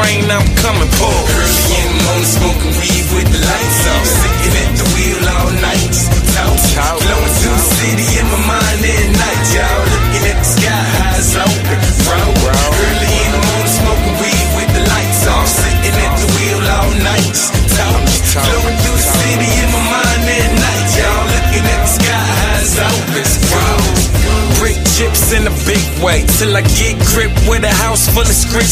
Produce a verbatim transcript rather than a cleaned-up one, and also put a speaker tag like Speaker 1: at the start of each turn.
Speaker 1: rain, I'm coming for.
Speaker 2: Early in the morning, smoking weed with the lights off. Sitting at the wheel all night, just talk. Flowing through the city in my mind at night, y'all. Looking at the sky, eyes open, bro. Early in the morning, smoking weed with the lights off. Sitting at the wheel all night, just talk. Flowing through the city in my mind at night, y'all. Looking at the sky, eyes open, bro.
Speaker 1: Brick chips in a big way, till I get grip with a house full of scripts